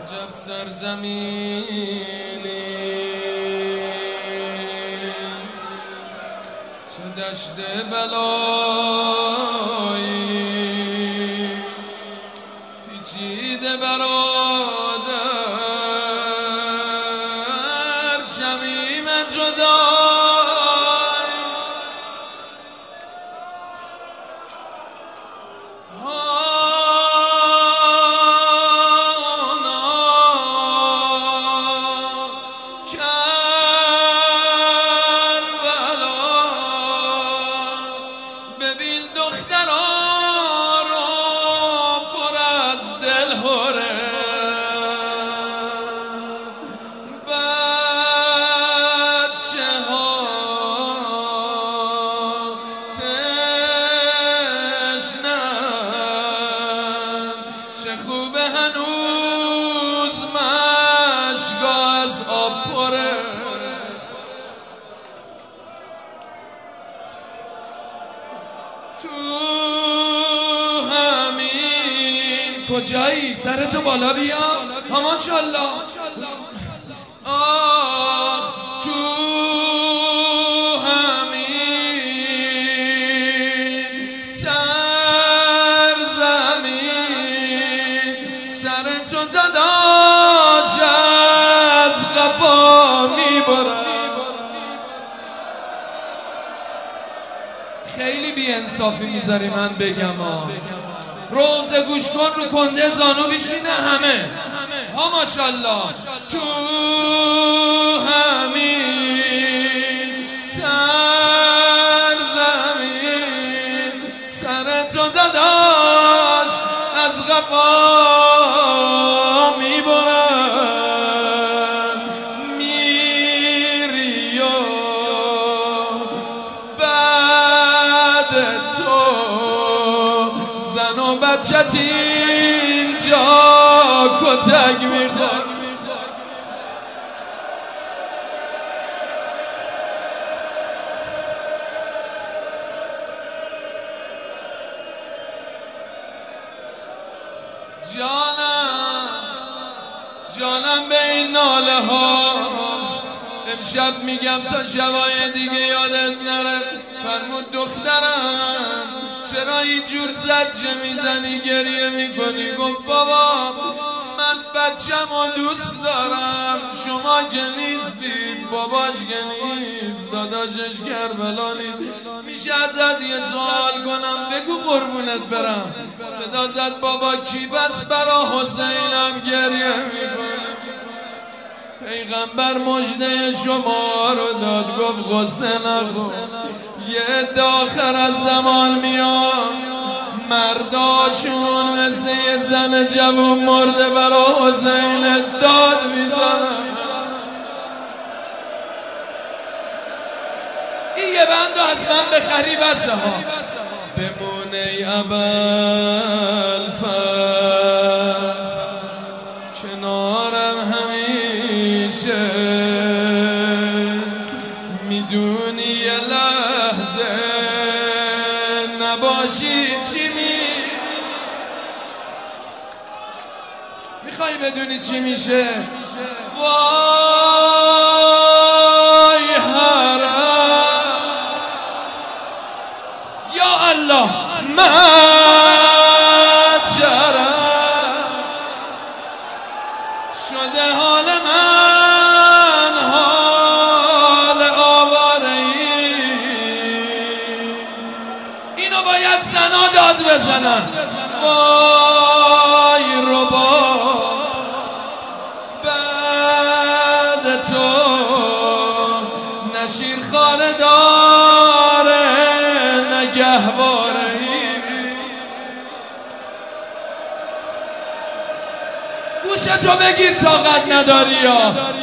عجب سرزمینی چه دشت بلایی پیچیده برادر شمیم جدای ببین دخترها رو پر از دل هره بچه ها تشنن چه خوبه هنوز مشک از آب پره تو همین کجایی؟ سرتو بالا بیا ها ماشاءالله. آه تو همین سرزمین سرتو داداش از قفا میبرم. خیلی بی انصافی میذاری من بگم روزه گوش کن رو کنده زانو بیشینه همه ها ماشاءالله. تو همین سرزمین سرتو داداش از قفا میبرن میری و تو زن و بچت اینجا کتک میخواد. جانم به این ناله ها امشب میگم تا شبای دیگه یادت نره. فرمود دخترم چرا اینجور زجه میزنی گریه میکنی؟ گفت بابا من بچم و دوست دارم شما که نیستید باباش که نیست داداشش کربلا نیست. میشه ازت یه سوال کنم بگو قربونت برم؟ صدا زد بابا کی بس برا حسینم گریه میکنه؟ پیغمبر مژده شما رو داد گفت غصه نخور یه عده آخر از زمان میاد مرداشون مثل یه زن جوون مرده برا حسین داد میزنن. این یه بندو از من بخری بسه ها بمونه ای ابوالفضل کنارم همیشه میدونی یه لحظه نباشی چی میخوای بدونی چی میشه؟ وای حرم یا الله مجرم شده حال من حال آواره‌ای. اینو باید زنا داد بزنن. وای ربا بعد تو نشیر خانه داره نگهواره‌ای. گوشتو بگیر طاقت نداری یا